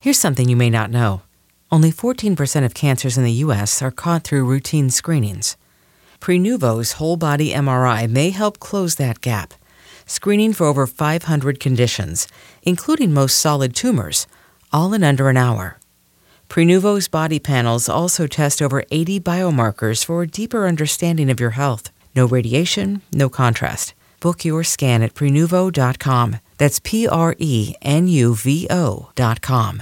Here's something you may not know. Only 14% of cancers in the U.S. are caught through routine screenings. Prenuvo's whole-body MRI may help close that gap, screening for over 500 conditions, including most solid tumors, all in under an hour. Prenuvo's body panels also test over 80 biomarkers for a deeper understanding of your health. No radiation, no contrast. Book your scan at Prenuvo.com. That's Prenuvo.com.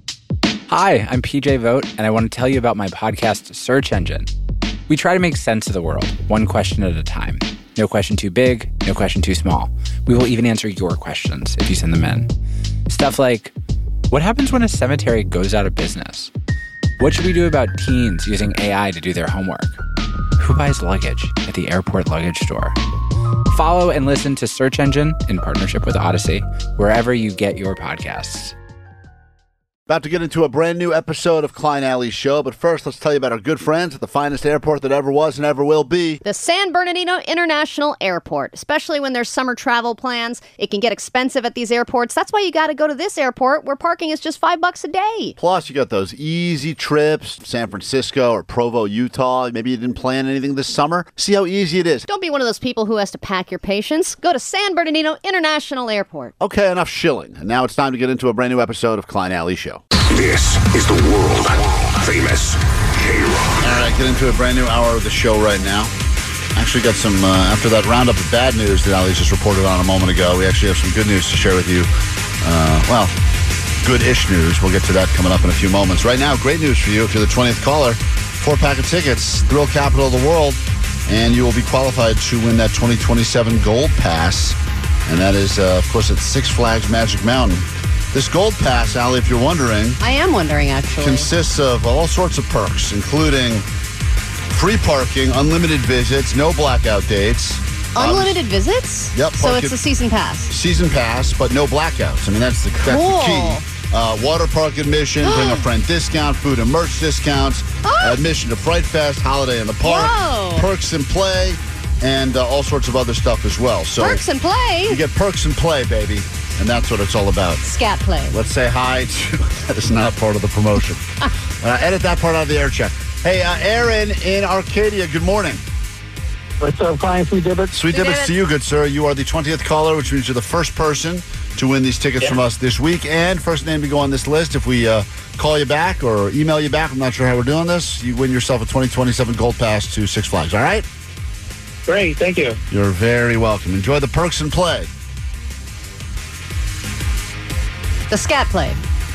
Hi, I'm PJ Vogt, and I want to tell you about my podcast, Search Engine. We try to make sense of the world, one question at a time. No question too big, no question too small. We will even answer your questions if you send them in. Stuff like, what happens when a cemetery goes out of business? What should we do about teens using AI to do their homework? Who buys luggage at the airport luggage store? Follow and listen to Search Engine in partnership with Odyssey, wherever you get your podcasts. About to get into a brand new episode of Klein Alley's show, but first let's tell you about our good friends at the finest airport that ever was and ever will be. The San Bernardino International Airport. Especially when there's summer travel plans, it can get expensive at these airports. That's why you got to go to this airport where parking is just $5 a day. Plus, you got those easy trips, San Francisco or Provo, Utah. Maybe you didn't plan anything this summer. See how easy it is. Don't be one of those people who has to pack your patience. Go to San Bernardino International Airport. Okay, enough shilling. And now it's time to get into a brand new episode of Klein Alley Show. This is the world-famous K-Rock. All right, get into a brand new hour of the show right now. Actually got some, after that roundup of bad news that Ali just reported on a moment ago, we actually have some good news to share with you. Good-ish news. We'll get to that coming up in a few moments. Right now, great news for you. If you're the 20th caller, 4-pack of tickets, Thrill Capital of the World, and you will be qualified to win that 2027 Gold Pass. And that is, of course, at Six Flags Magic Mountain. This Gold Pass, Allie, if you're wondering... I am wondering, actually. ...consists of all sorts of perks, including free parking, unlimited visits, no blackout dates. Unlimited visits? Yep. So it's a season pass. Season pass, but no blackouts. I mean, that's the key. Water park admission, bring a friend discount, food and merch discounts, admission to Fright Fest, holiday in the park, perks and play, and all sorts of other stuff as well. So perks and play? You get perks and play, baby. And that's what it's all about. Scat play. Let's say hi to... That is not part of the promotion. Edit that part out of the air check. Hey, Aaron in Arcadia, good morning. What's up, Klein? Sweet Dibbits? Sweet Dibbits to you, good sir. You are the 20th caller, which means you're the first person to win these tickets from us this week. And first name to go on this list, if we call you back or email you back, I'm not sure how we're doing this, you win yourself a 2027 Gold Pass to Six Flags, all right? Great, thank you. You're very welcome. Enjoy the perks and play. The scat play.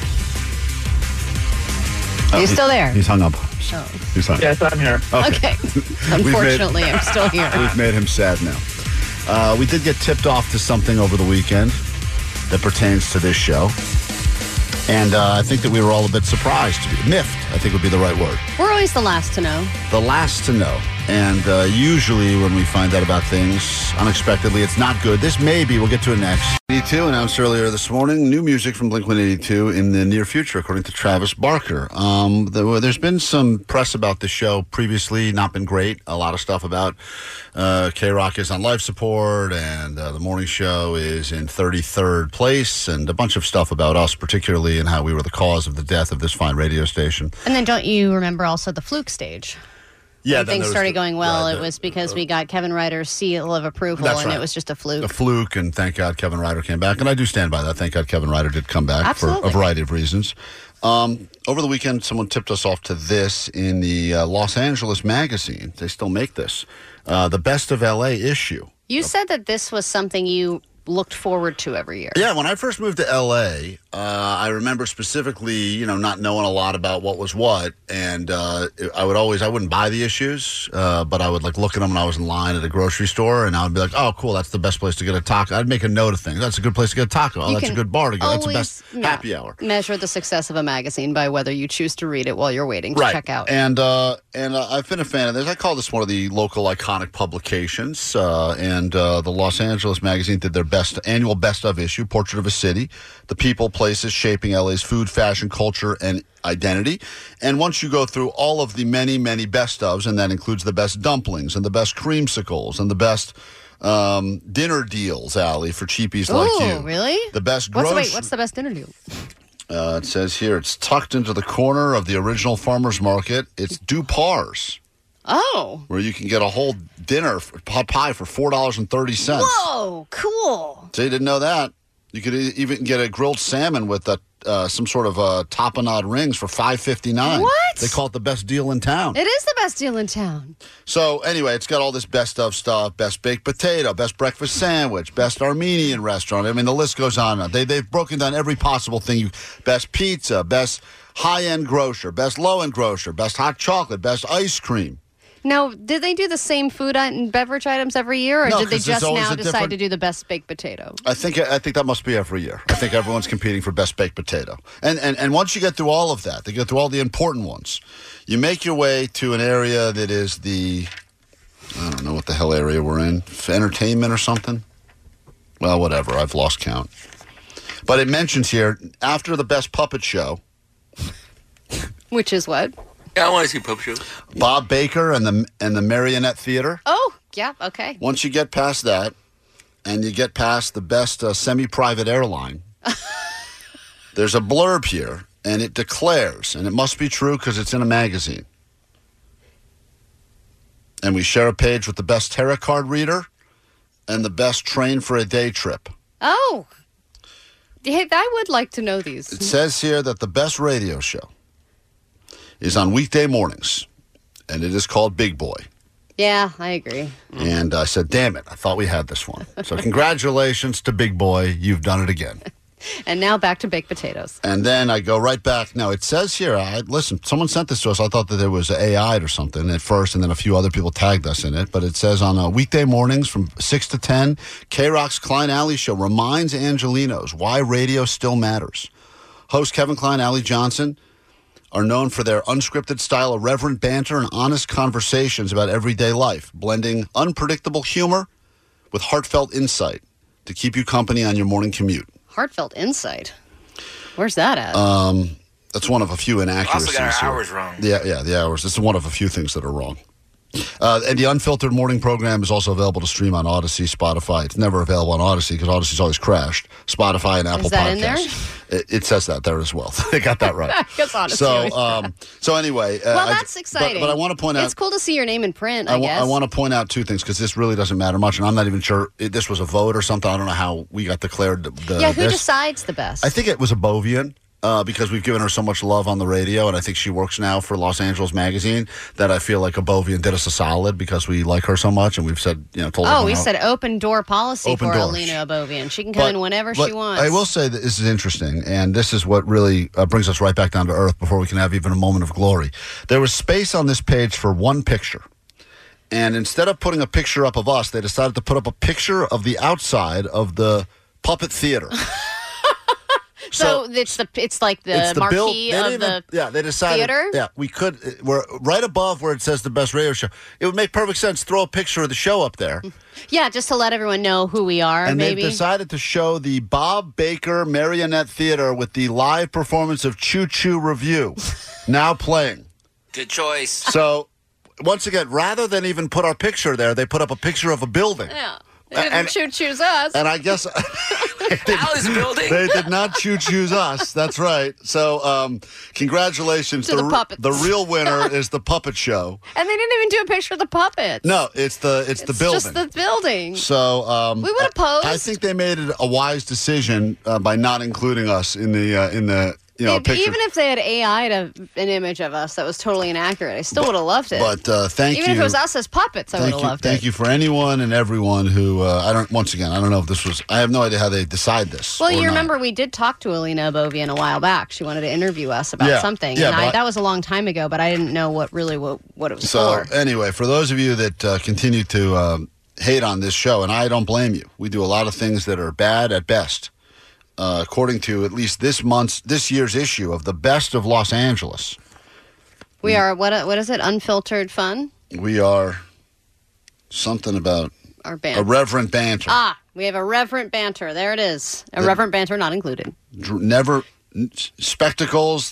He's still there. He's hung up. Oh. He's hung up. Yes, I'm here. Okay. Unfortunately, I'm still here. We've made him sad now. We did get tipped off to something over the weekend that pertains to this show. And I think that we were all a bit surprised. Miffed, I think would be the right word. We're always the last to know. The last to know. And usually when we find out about things unexpectedly, it's not good. This may be. We'll get to it next. 82 announced earlier this morning, new music from Blink-182 in the near future, according to Travis Barker. There's been some press about the show previously, not been great. A lot of stuff about K-Rock is on life support, and the morning show is in 33rd place, and a bunch of stuff about us, particularly, and how we were the cause of the death of this fine radio station. And then don't you remember also the fluke stage? Yeah, when things started going well, it was because we got Kevin Ryder's seal of approval, and it was just a fluke. A fluke, and thank God Kevin Ryder came back. And I do stand by that. Thank God Kevin Ryder did come back for a variety of reasons. Over the weekend, someone tipped us off to this in the Los Angeles Magazine. They still make this. The Best of L.A. issue. You said that this was something you looked forward to every year. Yeah, when I first moved to L.A., I remember specifically, not knowing a lot about what was what, and I wouldn't buy the issues, but I would look at them when I was in line at a grocery store, and I would be like, oh, cool, that's the best place to get a taco. I'd make a note of things. That's a good place to get a taco. Oh, that's a good bar to go. That's the best happy hour. Measure the success of a magazine by whether you choose to read it while you're waiting to check out. And I've been a fan of this. I call this one of the local iconic publications, and the Los Angeles Magazine did their annual best of issue, Portrait of a City, the people, places shaping LA's food, fashion, culture, and identity. And once you go through all of the many, many best ofs, and that includes the best dumplings and the best creamsicles and the best dinner deals, Allie, for cheapies like you. Really? The best what's the best dinner deal? It says here it's tucked into the corner of the original farmer's market. It's Dupar's. Oh. Where you can get a whole dinner pie for $4.30. Whoa, cool. So you didn't know that. You could even get a grilled salmon with some sort of tapenade rings for $5.59. What? They call it the best deal in town. It is the best deal in town. So anyway, it's got all this best of stuff: best baked potato, best breakfast sandwich, best Armenian restaurant. I mean, the list goes on. They've broken down every possible thing. Best pizza, best high-end grocer, best low-end grocer, best hot chocolate, best ice cream. Now, did they do the same food and beverage items every year, or No, did they 'cause there's just always now a decide different- to do the best baked potato? I think that must be every year. I think everyone's competing for best baked potato. And once you get through all of that, they get through all the important ones. You make your way to an area that is I don't know what the hell area we're in, entertainment or something. Well, whatever. I've lost count. But it mentions here after the best puppet show. Which is what? Yeah, I want to see Pup Show. Bob Baker and the Marionette Theater. Oh, yeah, okay. Once you get past that, and you get past the best semi-private airline, there's a blurb here, and it declares, and it must be true because it's in a magazine. And we share a page with the best tarot card reader and the best train for a day trip. Oh, hey, I would like to know these. It says here that the best radio show is on weekday mornings, and it is called Big Boy. Yeah, I agree. And I said, damn it, I thought we had this one. So congratulations to Big Boy. You've done it again. And now back to baked potatoes. And then I go right back. Now, it says here, listen, someone sent this to us. I thought that there was AI or something at first, and then a few other people tagged us in it. But it says on weekday mornings from 6 to 10, K-Rock's Klein Alley Show reminds Angelinos why radio still matters. Host Kevin Klein, Alley Johnson, are known for their unscripted style, irreverent banter, and honest conversations about everyday life, blending unpredictable humor with heartfelt insight to keep you company on your morning commute. Heartfelt insight. Where's that at? That's one of a few inaccuracies. Also got our here. hours wrong. Yeah, the hours. This is one of a few things that are wrong. And the Unfiltered Morning program is also available to stream on Odyssey, Spotify. It's never available on Odyssey because Odyssey's always crashed. Spotify and Apple Is that Podcasts. in there? It says that there as well. They got that right. I guess Odyssey always So anyway. well, that's exciting. But I want to point out. It's cool to see your name in print, I guess. I want to point out two things because this really doesn't matter much, and I'm not even sure this was a vote or something. I don't know how we got declared who this. decides the best? I think it was a Bovian. Because we've given her so much love on the radio, and I think she works now for Los Angeles Magazine, that I feel like Abovian did us a solid because we like her so much, and we've said, told her. Oh, we said open door policy Open for doors. Alina Abovian. She can come in whenever she wants. I will say that this is interesting, and this is what really brings us right back down to earth before we can have even a moment of glory. There was space on this page for one picture. And instead of putting a picture up of us, they decided to put up a picture of the outside of the puppet theater. So it's like the marquee of the they decided, theater? Yeah, we're right above where it says the best radio show. It would make perfect sense. Throw a picture of the show up there. Yeah, just to let everyone know who we are, And maybe. they've decided to show the Bob Baker Marionette Theater with the live performance of Choo Choo Review now playing. Good choice. So, once again, rather than even put our picture there, they put up a picture of a building. Yeah. They didn't choose us. And I guess Alice building. they did not choose us. That's right. So, congratulations To the puppets. The real winner is the puppet show. And they didn't even do a picture of the puppets. No, it's the building. Just the building. So we would have posed. I think they made it a wise decision by not including us in the picture. Even if they had AI'd an image of us that was totally inaccurate, I still would have loved it. But thank you. Even if it was us as puppets, I would have loved it. Thank you for anyone and everyone who I don't know if this was. I have no idea how they decide this. Well, or you not. remember we did talk to Alina Abovian a while back. She wanted to interview us about something, and that was a long time ago. But I didn't know what it was So for. anyway, for those of you that continue to hate on this show, and I don't blame you, we do a lot of things that are bad at best. According to at least this year's issue of the Best of Los Angeles, We are what is it? Unfiltered fun. we are something about Our band. irreverent banter. We have irreverent banter. There it is. Irreverent banter not included. Never spectacles that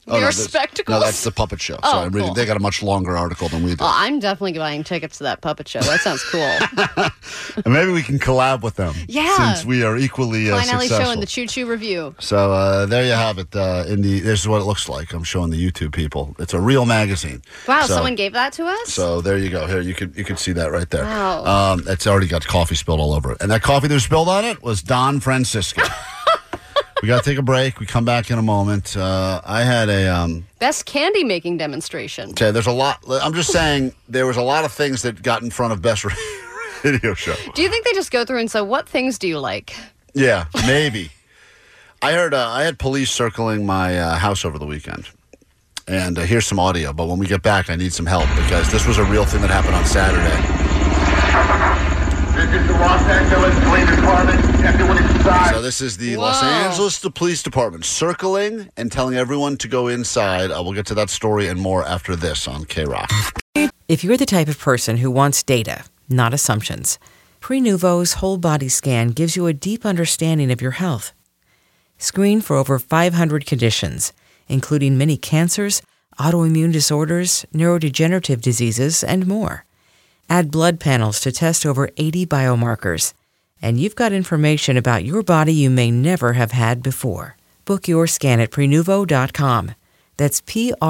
Their spectacles? No, that's the puppet show. Oh, so I'm reading. cool. They got a much longer article than we do. Well, I'm definitely buying tickets to that puppet show. That sounds cool. And maybe we can collab with them. Yeah. Since we are equally Klein Alley successful. Show and the Choo Choo Review. So there you have it. This is what it looks like. I'm showing the YouTube people. It's a real magazine. Wow, So- someone gave that to us? So there you go. Here, you can see that right there. Wow. It's already got coffee spilled all over it. And that coffee that was spilled on it was Don Francisco. We got to take a break. We come back in a moment. I had a... Best candy making demonstration. Okay, there's a lot... I'm just saying there was a lot of things that got in front of Best Radio Show. Do you think they just go through and say, what things do you like? Yeah, maybe. I heard I had police circling my house over the weekend. And here's some audio. But when we get back, I need some help because this was a real thing that happened on Saturday. This is the Los Angeles Police Department. Everyone inside. So this is the Whoa. Los Angeles Police Department circling and telling everyone to go inside. We'll get to that story and more after this on K-Rock. If you're the type of person who wants data, not assumptions, Prenuvo's whole body scan gives you a deep understanding of your health. Screen for over 500 conditions, including many cancers, autoimmune disorders, neurodegenerative diseases, and more. Add blood panels to test over 80 biomarkers, and you've got information about your body you may never have had before. Book your scan at Prenuvo.com. That's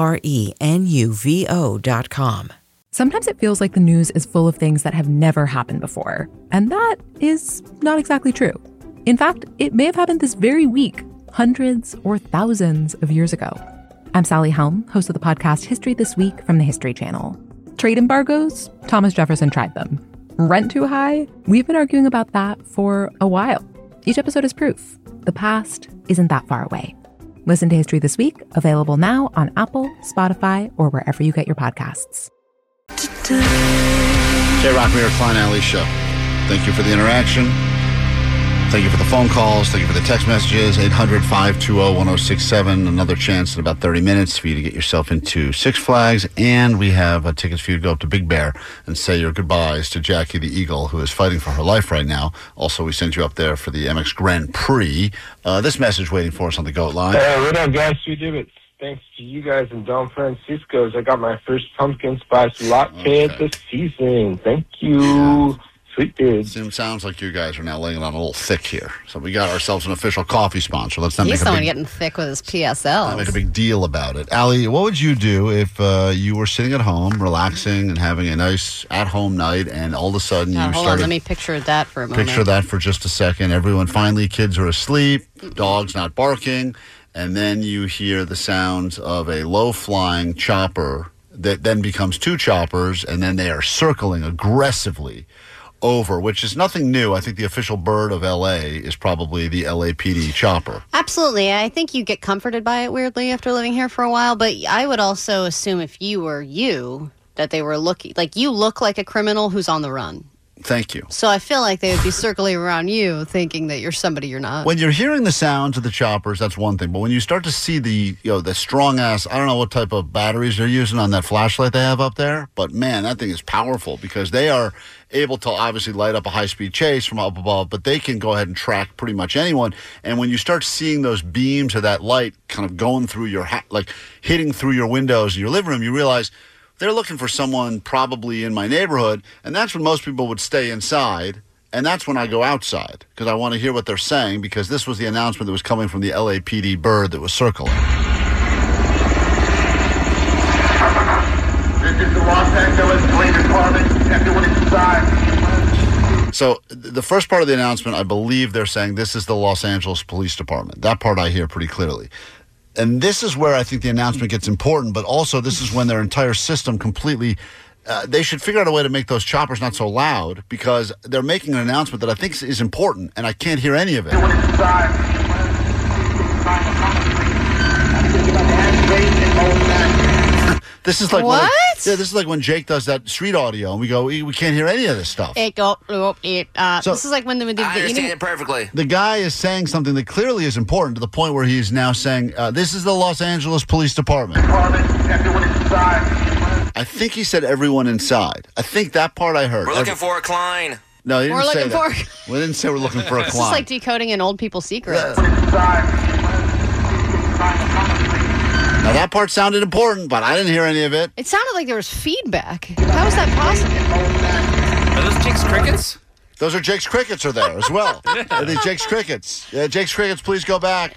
Prenuvo.com. Sometimes it feels like the news is full of things that have never happened before, and that is not exactly true. In fact, it may have happened this very week, hundreds or thousands of years ago. I'm Sally Helm, host of the podcast History This Week from the History Channel. Trade embargoes? Thomas Jefferson tried them. Rent too high? We've been arguing about that for a while. Each episode is proof. The past isn't that far away. Listen to History This Week, available now on Apple, Spotify, or wherever you get your podcasts. K-Rock Mirror Klein Alley Show. Thank you for the interaction. Thank you for the phone calls. Thank you for the text messages. 800-520-1067. Another chance in about 30 minutes for you to get yourself into Six Flags. And we have tickets for you to go up to Big Bear and say your goodbyes to Jackie the Eagle, who is fighting for her life right now. Also, we sent you up there for the MX Grand Prix. This message waiting for us on the GOAT line. Hey, what up, guys? Sweet Divots. Thanks to you guys in Don Francisco's, I got my first pumpkin spice latte of the season. Thank you. Yeah. Sweet dudes. It sounds like you guys are now laying it on a little thick here. So we got ourselves an official coffee sponsor. Let's not He's make someone a getting thick with his PSL. make a big deal about it. Allie, what would you do if you were sitting at home, relaxing and having a nice at-home night, and all of a sudden you Hold on, started... let me picture that for a moment. Picture that for just a second. Everyone, finally, kids are asleep, dogs not barking, and then you hear the sounds of a low-flying chopper that then becomes two choppers, and then they are circling aggressively over, which is nothing new. I think the official bird of L.A. is probably the LAPD chopper. Absolutely. I think you get comforted by it weirdly after living here for a while, but I would also assume if you were you, that they were looking, like you look like a criminal who's on the run. Thank you. So I feel like they would be circling around you thinking that you're somebody you're not. When you're hearing the sounds of the choppers, that's one thing. But when you start to see the strong ass, I don't know what type of batteries they're using on that flashlight they have up there, but man, that thing is powerful because they are able to obviously light up a high-speed chase from up above, but they can go ahead and track pretty much anyone. And when you start seeing those beams of that light kind of going through your, like hitting through your windows in your living room, you realize they're looking for someone probably in my neighborhood, and that's when most people would stay inside, and that's when I go outside, because I want to hear what they're saying, because this was the announcement that was coming from the LAPD bird that was circling. This is the Los Angeles Police Department. Everyone inside. So the first part of the announcement, I believe they're saying this is the Los Angeles Police Department. That part I hear pretty clearly. And this is where I think the announcement gets important, but also this is when their entire system completely, they should figure out a way to make those choppers not so loud, because they're making an announcement that I think is important, and I can't hear any of it. Everyone inside. This is like What? this is like when Jake does that street audio, and we go, we can't hear any of this stuff. This is like when they did I the understand it perfectly. The guy is saying something that clearly is important to the point where he's now saying, this is the Los Angeles Police Department. Everyone inside. I think he said everyone inside. I think that part I heard. We're looking for a Klein. No, he didn't We're say looking that. for- We didn't say we're looking for a It's clown. just like decoding an old people's secrets. No, Now, that part sounded important, but I didn't hear any of it. It sounded like there was feedback. How is that possible? Are those Jake's Crickets? Those are Jake's Crickets are there as well. Are these Jake's Crickets? Yeah, Jake's Crickets, please go back.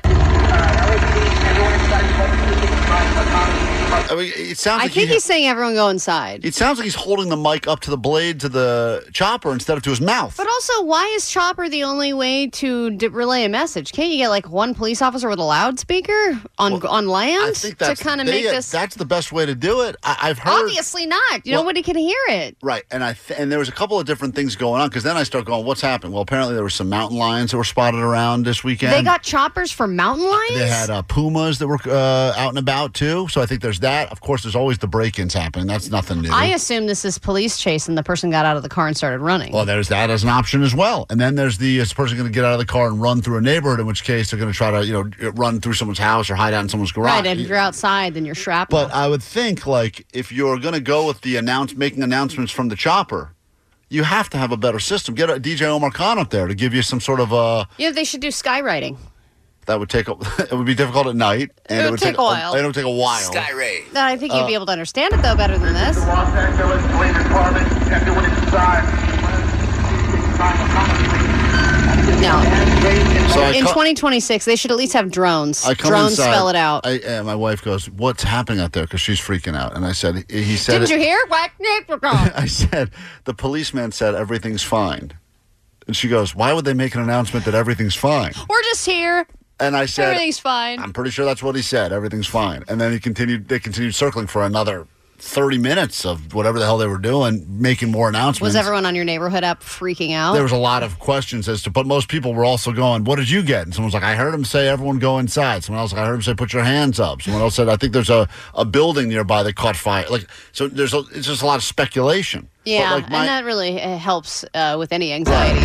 I mean, it sounds I like think he's saying everyone go inside. It sounds like he's holding the mic up to the blade to the chopper instead of to his mouth. But also, why is chopper the only way to relay a message? Can't you get like one police officer with a loudspeaker on land I think that's, to kind of make this? That's the best way to do it. I've heard. Obviously not. Nobody can hear it. Right, and and there was a couple of different things going on because then I start going, what's happening? Well, apparently there were some mountain lions that were spotted around this weekend. They got choppers for mountain lions? They had pumas that were out and about too. So I think there's that. Of course, there's always the break-ins happening. That's nothing new. I assume this is police chase and the person got out of the car and started running. Well, there's that as an option as well. And then there's this person going to get out of the car and run through a neighborhood, in which case they're going to try to, run through someone's house or hide out in someone's garage. Right, and if you're outside, then you're shrapnel. But I would think, like, if you're going to go with the making announcements from the chopper, you have to have a better system. Get a DJ Omar Khan up there to give you some sort of they should do skywriting. That would take it would be difficult at night, and it would take a while. It would take a while. Skyray. I think you'd be able to understand it though better than this. The Los Angeles Police Department, everyone inside. No. So in 2026, they should at least have drones. Drones inside, spell it out. My wife goes, "What's happening out there?" Because she's freaking out, and I said, "He said." Didn't you hear? I said, "The policeman said everything's fine," and she goes, "Why would they make an announcement that everything's fine?" We're just here. And I said, everything's fine. I'm pretty sure that's what he said. Everything's fine. And then they continued circling for another 30 minutes of whatever the hell they were doing, making more announcements. Was everyone on your neighborhood app freaking out? There was a lot of questions but most people were also going, what did you get? And someone was like, I heard him say, everyone go inside. Someone else, I heard him say, put your hands up. Someone else said, I think there's a building nearby that caught fire. So it's just a lot of speculation. Yeah, and that really helps with any anxiety.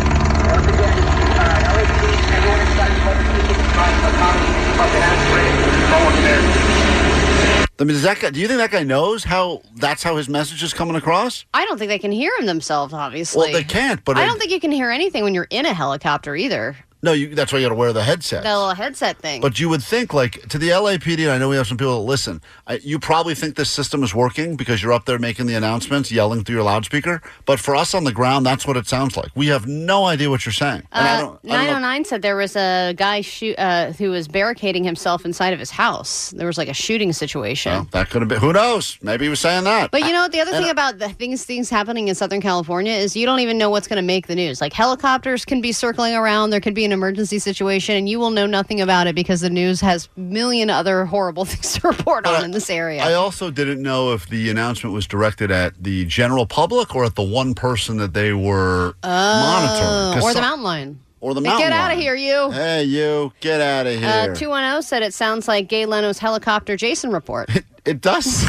I mean, do you think that guy knows that's how his message is coming across? I don't think they can hear him themselves, obviously. Well, they can't, but I don't think you can hear anything when you're in a helicopter either. No, that's why you got to wear the headset. That little headset thing. But you would think, like, to the LAPD, and I know we have some people that listen, you probably think this system is working because you're up there making the announcements, yelling through your loudspeaker. But for us on the ground, that's what it sounds like. We have no idea what you're saying. And 909 said there was a guy who was barricading himself inside of his house. There was like a shooting situation. Well, that could have been. Who knows? Maybe he was saying that. But the other thing about the things happening in Southern California is you don't even know what's going to make the news. Like helicopters can be circling around. There could be an emergency situation, and you will know nothing about it because the news has a million other horrible things to report on in this area. I also didn't know if the announcement was directed at the general public or at the one person that they were monitoring. Or the mountain lion. Or the mountain lion. Get out of here, you. Hey, you. Get out of here. 210 said it sounds like Gay Leno's helicopter Jason report. It does.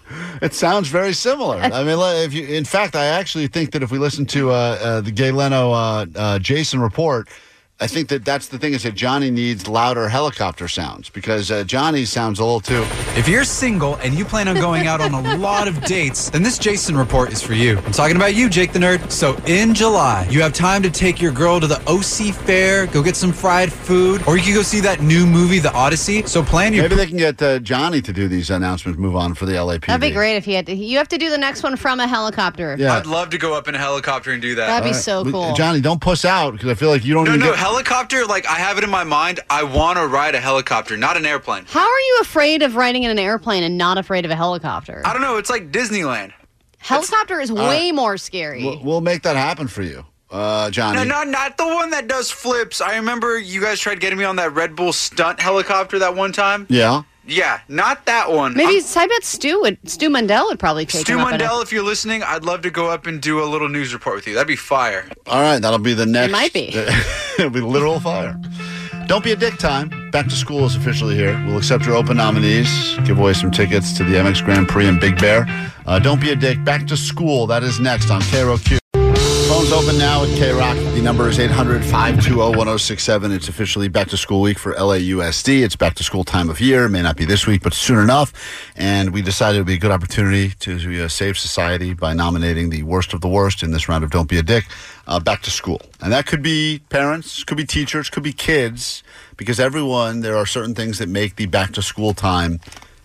It sounds very similar. I mean, in fact, I actually think that if we listen to the Gay Leno Jason report, I think that's the thing is that Johnny needs louder helicopter sounds because Johnny sounds a little too... If you're single and you plan on going out on a lot of dates, then this Jason report is for you. I'm talking about you, Jake the Nerd. So in July, you have time to take your girl to the OC Fair, go get some fried food, or you can go see that new movie, The Odyssey. So plan your... Maybe they can get Johnny to do these announcements, move on for the LAPD. That'd be great if he had to. You have to do the next one from a helicopter. Yeah. I'd love to go up in a helicopter and do that. That'd be so cool. Johnny, don't puss out because I feel like you don't even get... Helicopter, like I have it in my mind. I want to ride a helicopter, not an airplane. How are you afraid of riding in an airplane and not afraid of a helicopter? I don't know. It's like Disneyland. Helicopter is way more scary. We'll make that happen for you, Johnny. No, not the one that does flips. I remember you guys tried getting me on that Red Bull stunt helicopter that one time. Yeah. Yeah, not that one. Maybe I bet Stu Mundell would probably take Stu him up Mundell, if you're listening, I'd love to go up and do a little news report with you. That'd be fire. All right, that'll be the next. It might be. It'll be literal fire. Don't be a dick time. Back to school is officially here. We'll accept your open nominees, give away some tickets to the MX Grand Prix in Big Bear. Don't be a dick. Back to school. That is next on KROQ. Phones Phones open now at K-Rock. The number is 800-520-1067. It's officially back to school week for LAUSD. It's back to school time of year. It may not be this week, but soon enough. And we decided it would be a good opportunity to save society by nominating the worst of the worst in this round of Don't Be a Dick, back to school. And that could be parents, could be teachers, could be kids, because there are certain things that make the back to school time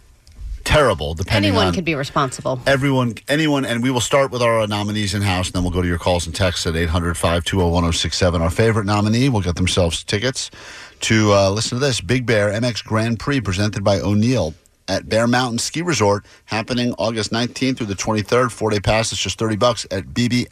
terrible, depending on... Anyone could be responsible. Anyone, and we will start with our nominees in-house, and then we'll go to your calls and texts at 800-520-1067. Our favorite nominee will get themselves tickets to, listen to this, Big Bear MX Grand Prix presented by O'Neill at Bear Mountain Ski Resort, happening August 19th through the 23rd. 4-day pass, it's just $30 at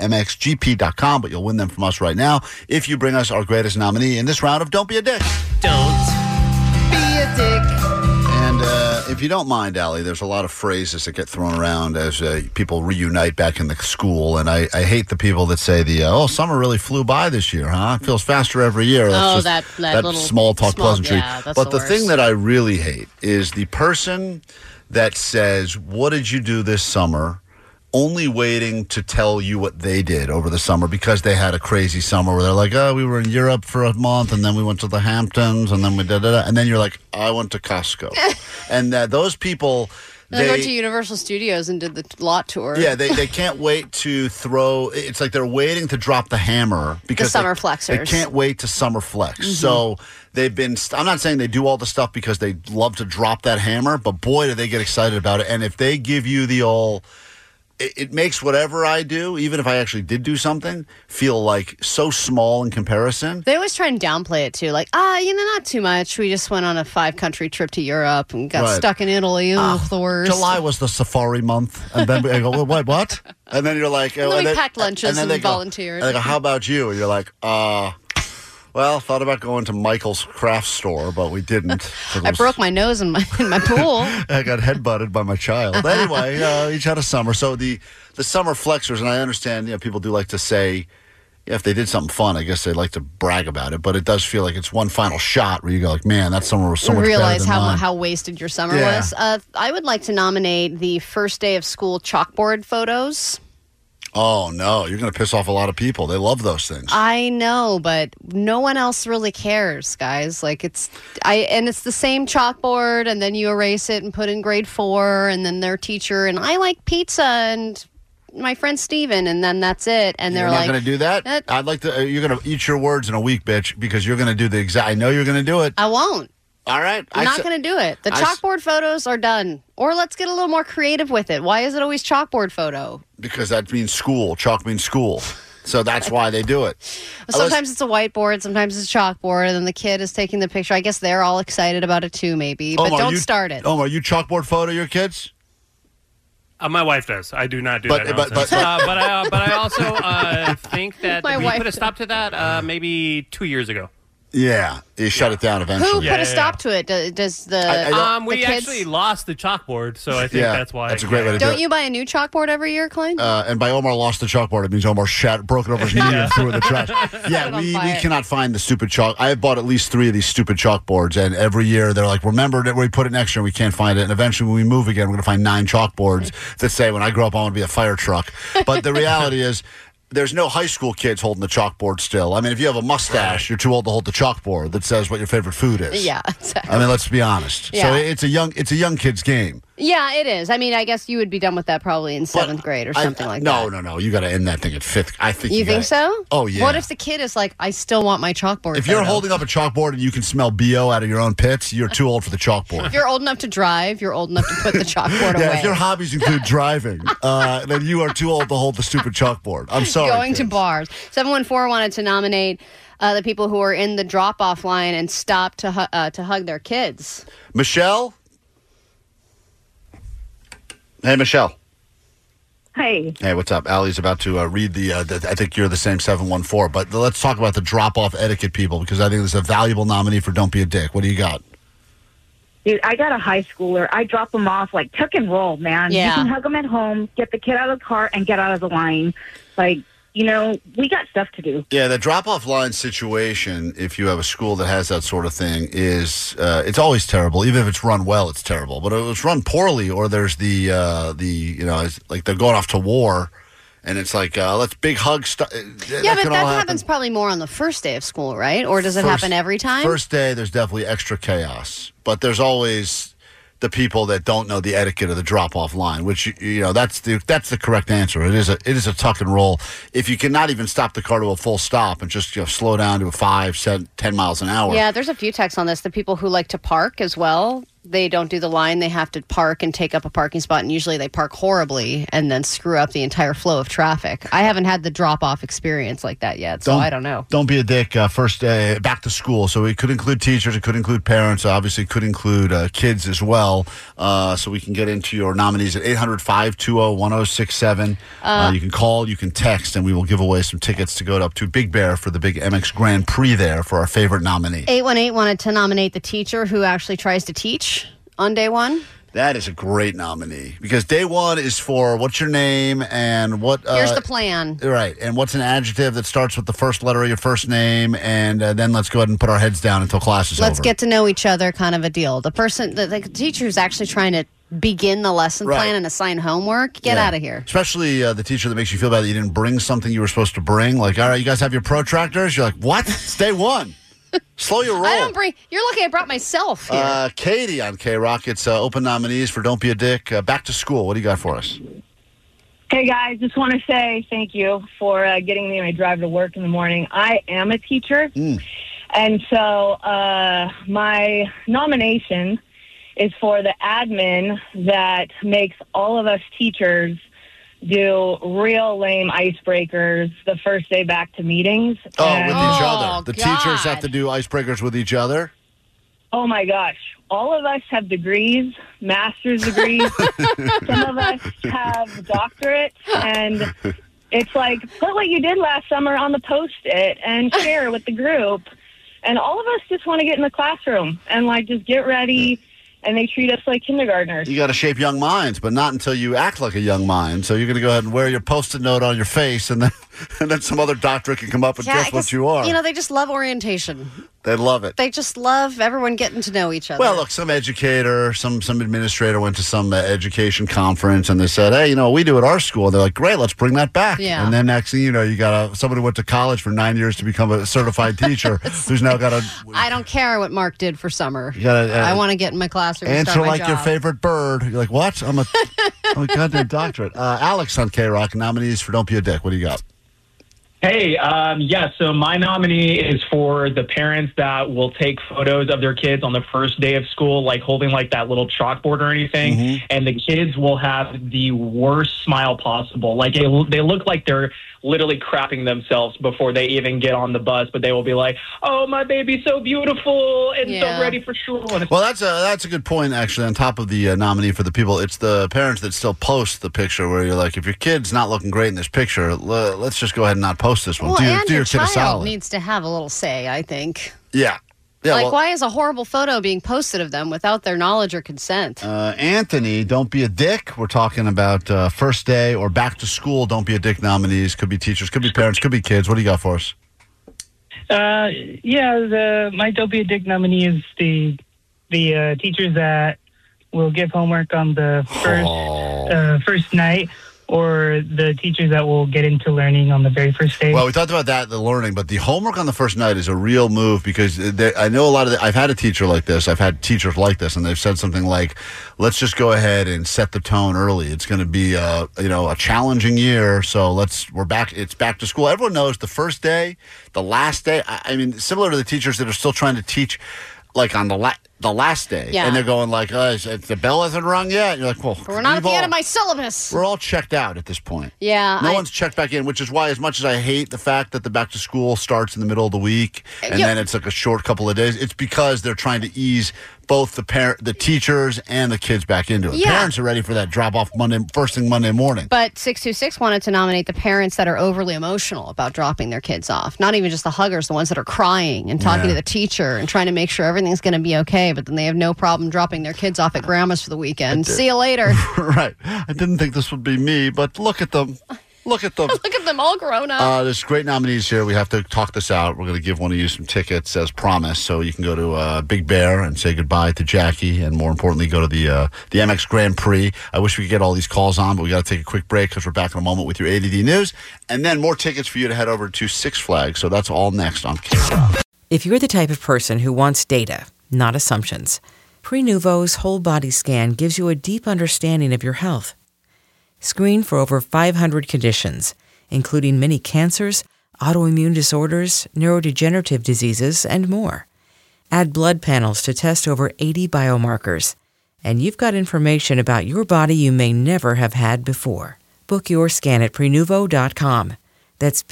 bbmxgp.com, but you'll win them from us right now if you bring us our greatest nominee in this round of Don't Be a Dick. Don't be a dick. And if you don't mind, Allie, there's a lot of phrases that get thrown around as people reunite back in the school. And I hate the people that say summer really flew by this year, huh? It feels faster every year. That's that little small talk pleasantry. Yeah, that's but the worst. thing that I really hate is the person that says, what did you do this summer? Only waiting to tell you what they did over the summer because they had a crazy summer where they're like, we were in Europe for a month and then we went to the Hamptons and then we da-da-da. And then you're like, I went to Costco. And those people... They went to Universal Studios and did the lot tour. Yeah, they can't wait to throw... It's like they're waiting to drop the hammer because the summer flexers. They can't wait to summer flex. Mm-hmm. So they've been... I'm not saying they do all the stuff because they love to drop that hammer, but boy, do they get excited about it. And if they give you the old... It makes whatever I do, even if I actually did do something, feel like so small in comparison. They always try and downplay it, too. Like, not too much. We just went on a 5-country trip to Europe and got stuck in Italy. The worst. July was the safari month. And then I go, what? And then you're like... and then we packed lunches and volunteered. And they go, how about you? And you're like, well, thought about going to Michael's craft store, but we didn't. I broke my nose in my pool. I got headbutted by my child. Anyway, each had a summer. So the summer flexers, and I understand, people do like to say, if they did something fun, I guess they like to brag about it. But it does feel like it's one final shot where you go like, man, that summer was so much better than mine. How wasted your summer was. I would like to nominate the first day of school chalkboard photos. Oh, no. You're going to piss off a lot of people. They love those things. I know, but no one else really cares, guys. Like, it's the same chalkboard, and then you erase it and put in grade 4, and then their teacher, and I like pizza, and my friend Steven, and then that's it. And they're not like... going to do that? I'd like to... you're going to eat your words in a week, bitch, because you're going to do the exact... I know you're going to do it. I won't. All right. I'm not going to do it. The chalkboard photos are done. Or let's get a little more creative with it. Why is it always chalkboard photo? Because that means school. Chalk means school. So that's why they do it. Sometimes it's a whiteboard. Sometimes it's a chalkboard. And then the kid is taking the picture. I guess they're all excited about it too, maybe. But don't start it. Omar, you chalkboard photo your kids? My wife does. I do not do that nonsense. But I also think that we put a stop to that maybe 2 years ago. Yeah, you shut it down eventually. Who put a stop to it? Does the we kids... actually lost the chalkboard, so I think that's why. That's a great way to do it. Don't you buy a new chalkboard every year, Klein? And by Omar lost the chalkboard, it means Omar broke it over his knee and threw it in the trash. Yeah, we cannot find the stupid chalk. I have bought at least 3 of these stupid chalkboards, and every year they're like, remember that we put it next year and we can't find it. And eventually when we move again, we're going to find 9 chalkboards that say, when I grow up, I want to be a fire truck. But the reality is, there's no high school kids holding the chalkboard still. I mean, if you have a mustache, you're too old to hold the chalkboard that says what your favorite food is. Yeah, exactly. I mean, let's be honest. Yeah. So it's a young kid's game. Yeah, it is. I mean, I guess you would be done with that probably in 7th grade or something like that. No. You got to end that thing at 5th. I think you think so? Oh, yeah. What if the kid is like, I still want my chalkboard? If you're holding up a chalkboard and you can smell BO out of your own pits, you're too old for the chalkboard. If you're old enough to drive, you're old enough to put the chalkboard away. Yeah, if your hobbies include driving, then you are too old to hold the stupid chalkboard. I'm sorry. Going to bars. 714 wanted to nominate the people who are in the drop-off line and stop to hug their kids. Michelle? Hey, Michelle. Hey. Hey, what's up? Allie's about to read the I think you're the same 714, but let's talk about the drop-off etiquette people, because I think this is a valuable nominee for Don't Be a Dick. What do you got? Dude, I got a high schooler. I drop them off like tuck and roll, man. Yeah. You can hug them at home, get the kid out of the car, and get out of the line. Like, we got stuff to do. Yeah, the drop-off line situation, if you have a school that has that sort of thing, is it's always terrible. Even if it's run well, it's terrible. But if it's run poorly, or there's it's like they're going off to war, And it's like, let's big hug stuff. Yeah, but that happens probably more on the first day of school, right? Or does it happen every time? First day, there's definitely extra chaos. But there's always the people that don't know the etiquette of the drop-off line, which, that's the correct answer. It is a tuck and roll. If you cannot even stop the car to a full stop and just slow down to 5, 7, 10 miles an hour. Yeah, there's a few texts on this. The people who like to park as well, they don't do the line. They have to park and take up a parking spot, and usually they park horribly and then screw up the entire flow of traffic. I haven't had the drop-off experience like that yet, so I don't know. Don't be a dick. First day back to school, so it could include teachers, it could include parents, obviously it could include kids as well. So we can get into your nominees at 800-520-1067. You can call, you can text, and we will give away some tickets to go up to Big Bear for the big MX Grand Prix there for our favorite nominee. 818 wanted to nominate the teacher who actually tries to teach on day one. That is a great nominee because day one is for what's your name and what... Here's the plan. Right. And what's an adjective that starts with the first letter of your first name, and then let's go ahead and put our heads down until class is over. Let's get to know each other kind of a deal. The person, the teacher who's actually trying to begin the lesson plan and assign homework, get out of here. Especially the teacher that makes you feel bad that you didn't bring something you were supposed to bring. Like, all right, you guys have your protractors? You're like, what? It's day one. Slow your roll. You're lucky I brought myself here. Katie on K-Rock. It's open nominees for Don't Be a Dick. Back to school. What do you got for us? Hey, guys. Just want to say thank you for getting me my drive to work in the morning. I am a teacher. And so my nomination is for the admin that makes all of us teachers do real lame icebreakers the first day back to meetings. With each other. The teachers have to do icebreakers with each other? Oh, my gosh. All of us have degrees, master's degrees. Some of us have doctorates. And it's like, put what you did last summer on the Post-it and share with the group. And all of us just want to get in the classroom and, just get ready. And they treat us like kindergartners. You got to shape young minds, but not until you act like a young mind. So you're going to go ahead and wear your Post-it note on your face, and then some other doctor can come up and guess what you are. They just love orientation. They love it. They just love everyone getting to know each other. Well, look, some educator, some administrator went to some education conference, and they said, hey, we do at our school. They're like, great, let's bring that back. Yeah. And then next thing you know, you got somebody who went to college for 9 years to become a certified teacher who's now got a... I don't care what Mark did for summer. I want to get in my classroom and answer start my like job. Your favorite bird. You're like, what? I'm a goddamn doctorate. Alex on K-Rock, nominees for Don't Be a Dick. What do you got? Hey, so my nominee is for the parents that will take photos of their kids on the first day of school, like holding that little chalkboard or anything, and the kids will have the worst smile possible. They look like they're literally crapping themselves before they even get on the bus, but they will be like, oh, my baby's so beautiful and so ready for school. Well, that's a good point, actually, on top of the nominee for the people. It's the parents that still post the picture where you're like, if your kid's not looking great in this picture, let's just go ahead and not post this one. Well, do your kid a solid. Child needs to have a little say, I think. Yeah. Why is a horrible photo being posted of them without their knowledge or consent? Anthony, Don't Be a Dick. We're talking about first day or back to school Don't Be a Dick nominees. Could be teachers, could be parents, could be kids. What do you got for us? My Don't Be a Dick nominee is the teachers that will give homework on the first night, or the teachers that will get into learning on the very first day? Well, we talked about that, the learning, but the homework on the first night is a real move because I know a lot of I've had a teacher like this. I've had teachers like this, and they've said something like, let's just go ahead and set the tone early. It's going to be a challenging year, so we're back. It's back to school. Everyone knows the first day, the last day. I mean, similar to the teachers that are still trying to teach on the last day, and they're going like, the bell hasn't rung yet. And you're like, well, we're not at the end of my syllabus. We're all checked out at this point. Yeah. No one's checked back in, which is why, as much as I hate the fact that the back to school starts in the middle of the week and then it's like a short couple of days, it's because they're trying to ease both the teachers and the kids back into it. Yeah. Parents are ready for that drop off first thing Monday morning. But 626 wanted to nominate the parents that are overly emotional about dropping their kids off. Not even just the huggers, the ones that are crying and talking to the teacher and trying to make sure everything's going to be okay, but then they have no problem dropping their kids off at grandma's for the weekend. See you later. Right. I didn't think this would be me, but look at them. Look at them. Look at them all grown up. There's great nominees here. We have to talk this out. We're going to give one of you some tickets as promised, so you can go to Big Bear and say goodbye to Jackie, and more importantly, go to the MX Grand Prix. I wish we could get all these calls on, but we got to take a quick break because we're back in a moment with your ADD news, and then more tickets for you to head over to Six Flags. So that's all next on K-Rock. If you're the type of person who wants data, not assumptions, Prenuvo's whole body scan gives you a deep understanding of your health. Screen for over 500 conditions, including many cancers, autoimmune disorders, neurodegenerative diseases, and more. Add blood panels to test over 80 biomarkers, and you've got information about your body you may never have had before. Book your scan at Prenuvo.com. That's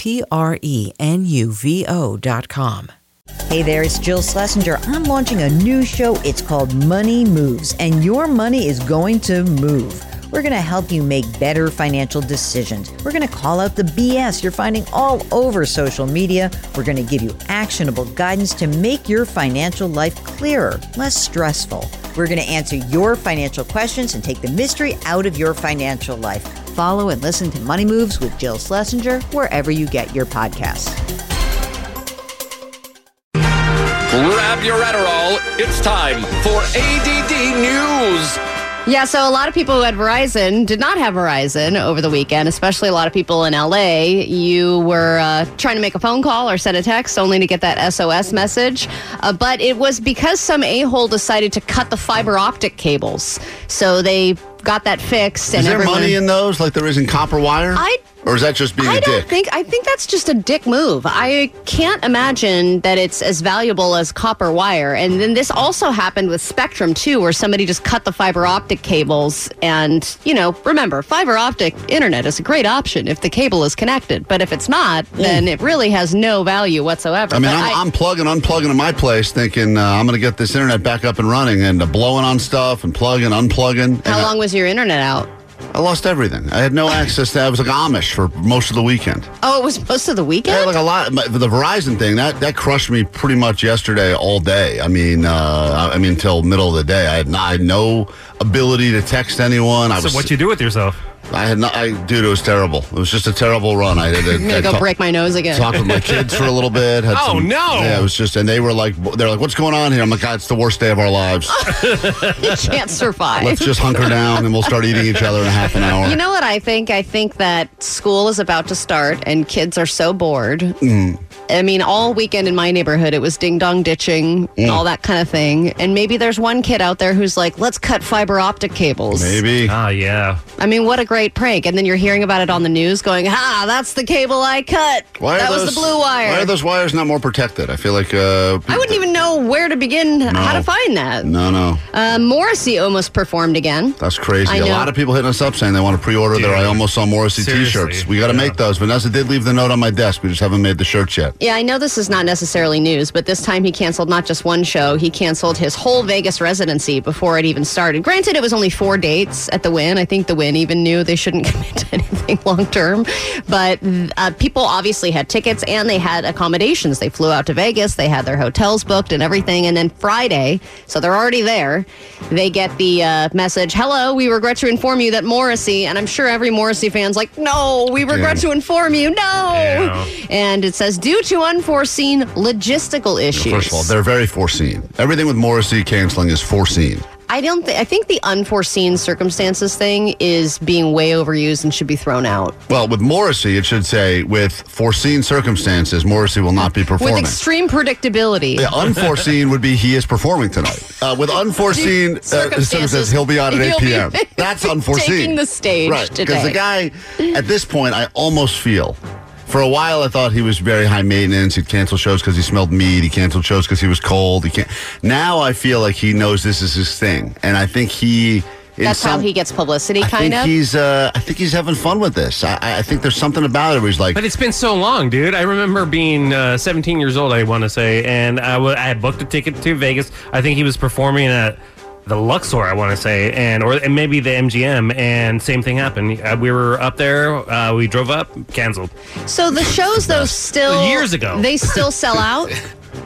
Prenuvo.com. Hey there, it's Jill Schlesinger. I'm launching a new show. It's called Money Moves, and your money is going to move. We're going to help you make better financial decisions. We're going to call out the BS you're finding all over social media. We're going to give you actionable guidance to make your financial life clearer, less stressful. We're going to answer your financial questions and take the mystery out of your financial life. Follow and listen to Money Moves with Jill Schlesinger wherever you get your podcasts. Grab your Adderall. It's time for ADD News. Yeah, so a lot of people who had Verizon did not have Verizon over the weekend, especially a lot of people in LA. You were trying to make a phone call or send a text only to get that SOS message. But it was because some a-hole decided to cut the fiber optic cables. So they got that fixed. Is there money in those like there is in copper wire? Or is that just being a dick? I think that's just a dick move. I can't imagine that it's as valuable as copper wire. And then this also happened with Spectrum, too, where somebody just cut the fiber optic cables. And, remember, fiber optic internet is a great option if the cable is connected. But if it's not, then it really has no value whatsoever. I mean, I'm unplugging in my place thinking I'm going to get this internet back up and running and blowing on stuff and plugging, unplugging. How long was your internet out? I lost everything. I had no access to. I was like Amish for most of the weekend. Oh, it was most of the weekend? I had like a lot. The Verizon thing that crushed me pretty much yesterday all day. I mean, until middle of the day. I had no ability to text anyone. So what'd you do with yourself? Dude, it was terrible. It was just a terrible run. I I'm gonna go break my nose again. Talked with my kids for a little bit. No! Yeah, it was just, and they're like, what's going on here? I'm like, God, it's the worst day of our lives. You can't survive. Let's just hunker down and we'll start eating each other in a half an hour. You know what I think? I think that school is about to start and kids are so bored. I mean, all weekend in my neighborhood, it was ding-dong ditching, all that kind of thing. And maybe there's one kid out there who's like, let's cut fiber optic cables. Maybe. Yeah. I mean, what a great prank. And then you're hearing about it on the news going, that's the cable I cut. That was the blue wire. Why are those wires not more protected? I feel like... I wouldn't even know where to begin, how to find that. No. Morrissey almost performed again. That's crazy. A lot of people hitting us up saying they want to pre-order their I Almost Saw Morrissey t-shirts. We got to make those. Vanessa did leave the note on my desk. We just haven't made the shirts yet. Yeah, I know this is not necessarily news, but this time he canceled not just one show. He canceled his whole Vegas residency before it even started. Granted, it was only 4 dates at the Wynn. I think the Wynn even knew they shouldn't commit to anything long term. But people obviously had tickets and they had accommodations. They flew out to Vegas. They had their hotels booked and everything. And then Friday, so they're already there, they get the message, hello, we regret to inform you that Morrissey, and I'm sure every Morrissey fan's like, no, we regret to inform you, no. Yeah. And it says, due to unforeseen logistical issues. First of all, they're very foreseen. Everything with Morrissey canceling is foreseen. I think the unforeseen circumstances thing is being way overused and should be thrown out. Well, with Morrissey, it should say, with foreseen circumstances, Morrissey will not be performing. With extreme predictability. Yeah, unforeseen would be he is performing tonight. With unforeseen circumstances, he'll be out at 8 p.m. That's unforeseen. Taking the stage right, today. Because the guy, at this point, I almost feel... For a while, I thought he was very high maintenance. He'd cancel shows because he smelled meat. He canceled shows because he was cold. Now I feel like he knows this is his thing, and I think that's how he gets publicity, kind of. I think he's having fun with this. I think there's something about it where he's like... But it's been so long, dude. I remember being 17 years old, I want to say, and I had booked a ticket to Vegas. I think he was performing at the Luxor, I want to say, and maybe the MGM, and same thing happened. We were up there, we drove up, canceled. So the shows, though, still... Years ago. They still sell out?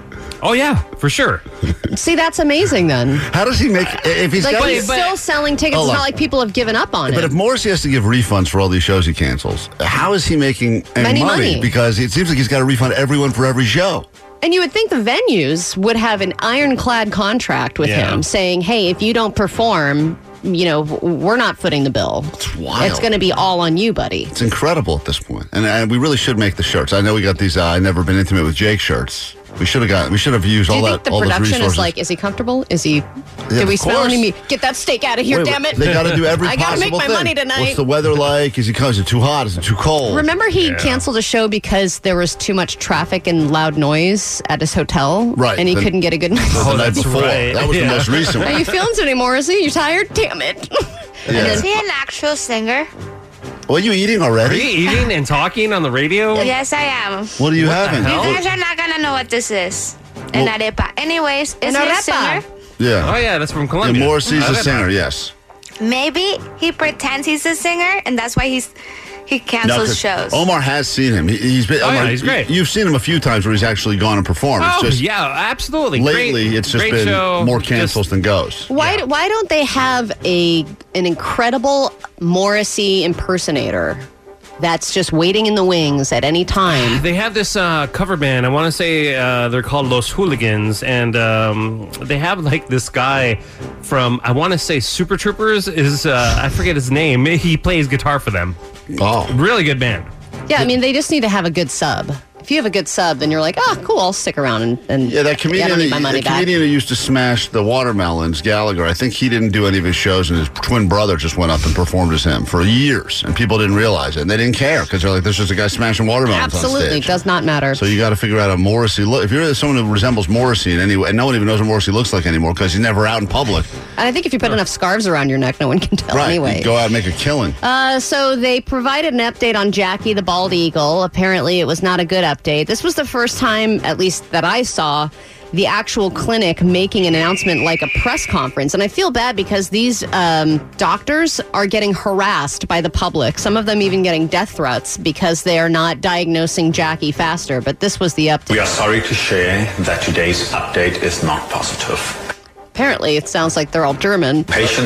Oh, yeah, for sure. See, that's amazing then. How does he make, if he's Like, got... he's still selling tickets. Hold It's on. not like people have given up on But it. if Morrissey has to give refunds for all these shows he cancels, how is he making any Many money. Because it seems like he's got to refund everyone for every show. And you would think the venues would have an ironclad contract with Yeah. him saying, hey, if you don't perform, we're not footing the bill. It's wild. It's going to be all on you, buddy. It's incredible at this point. And we really should make the shirts. I know we got these I've never been intimate with Jake shirts. We should have used Do all you that. think the all those production resources. is like, is he comfortable? Is he, did of we smell course. any meat? Get that steak out of here, Wait, damn it. They got to do every I possible gotta make my thing. money tonight. What's the weather like? Is it too hot? Is it too cold? Remember he canceled a show because there was too much traffic and loud noise at his hotel? Right. And he The- couldn't get a good night's the sleep. night before. That was the most recent Are one. you feeling today, Morrissey? You tired? Damn it. Is he an actual singer? What are you eating already? Are you eating and talking on the radio? Yes, I am. What are you What the having? hell? You guys are not gonna know what this is. An Well- arepa. Anyways, is An he a arepa. singer? Yeah. Oh, yeah, that's from And Colombia. Morrissey's a singer, yes. Maybe he pretends he's a singer, and that's why he cancels 'cause shows. Omar has seen him. He's been. Oh, yeah, Omar, he's great. You've seen him a few times where he's actually gone and performed. It's Oh, just yeah, absolutely. lately, Great- it's just great been show. more Just- cancels than goes. Why don't they have an incredible Morrissey impersonator that's just waiting in the wings at any time? They have this cover band. I want to say they're called Los Hooligans, and they have like this guy from, I want to say Super Troopers is I forget his name. He plays guitar for them. Oh, really good band. Yeah, I mean, they just need to have a good sub. If you have a good sub, then you're like, oh, cool, I'll stick around and Yeah, that comedian, I don't need my money the back. comedian who used to smash the watermelons, Gallagher, I think he didn't do any of his shows, and his twin brother just went up and performed as him for years, and people didn't realize it, and they didn't care, because they're like, there's just a guy smashing watermelons on Absolutely, stage. does not matter. So you got to figure out a Morrissey look. If you're someone who resembles Morrissey in any way, and no one even knows what Morrissey looks like anymore, because he's never out in public. And I think if you put enough scarves around your neck, no one can tell Right, anyway. you go out and make a killing. So they provided an update on Jackie the Bald Eagle. Apparently, it was not a good update. This was the first time, at least that I saw, the actual clinic making an announcement like a press conference. And I feel bad because these doctors are getting harassed by the public. Some of them even getting death threats because they are not diagnosing Jackie faster. But this was the update. We are sorry to share that today's update is not positive. Apparently, it sounds like they're all German. Patient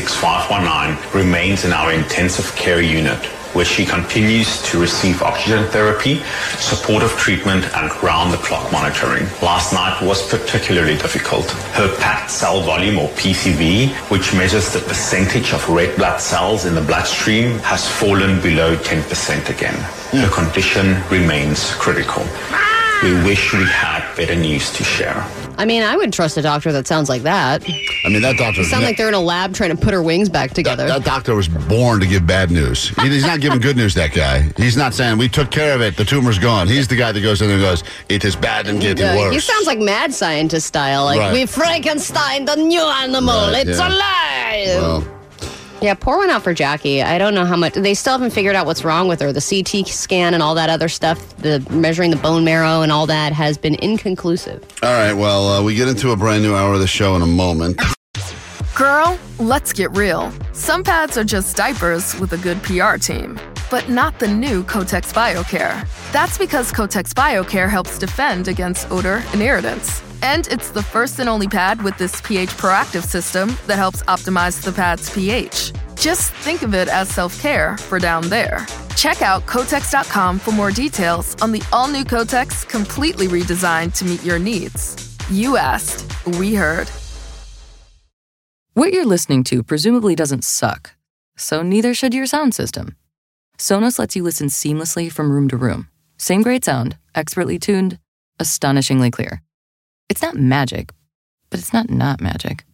26519 remains in our intensive care unit, where she continues to receive oxygen therapy, supportive treatment, and round-the-clock monitoring. Last night was particularly difficult. Her packed cell volume, or PCV, which measures the percentage of red blood cells in the bloodstream, has fallen below 10% again. Her condition remains critical. We wish we had better news to share. I mean, I would trust a doctor that sounds like that. I mean, that doctor... They sound like they're in a lab trying to put her wings back together. That doctor was born to give bad news. He's not giving good news, that guy. He's not saying, we took care of it, the tumor's gone. He's the guy that goes in there and goes, it is bad and getting worse. He sounds like mad scientist style. Like, Right. we Frankenstein the new animal. Right, It's yeah. alive. Well, Yeah, pour one out for Jackie. I don't know how much. They still haven't figured out what's wrong with her. The CT scan and all that other stuff, the measuring the bone marrow and all that has been inconclusive. all right, well, we get into a brand new hour of the show in a moment. Girl, let's get real. Some pads are just diapers with a good PR team, but not the new Kotex BioCare. That's because Kotex BioCare helps defend against odor and irritants. And it's the first and only pad with this pH proactive system that helps optimize the pad's pH. Just think of it as self-care for down there. Check out Kotex.com for more details on the all-new Kotex, completely redesigned to meet your needs. You asked, we heard. What you're listening to presumably doesn't suck, so neither should your sound system. Sonos lets you listen seamlessly from room to room. Same great sound, expertly tuned, astonishingly clear. It's not magic, but it's not magic.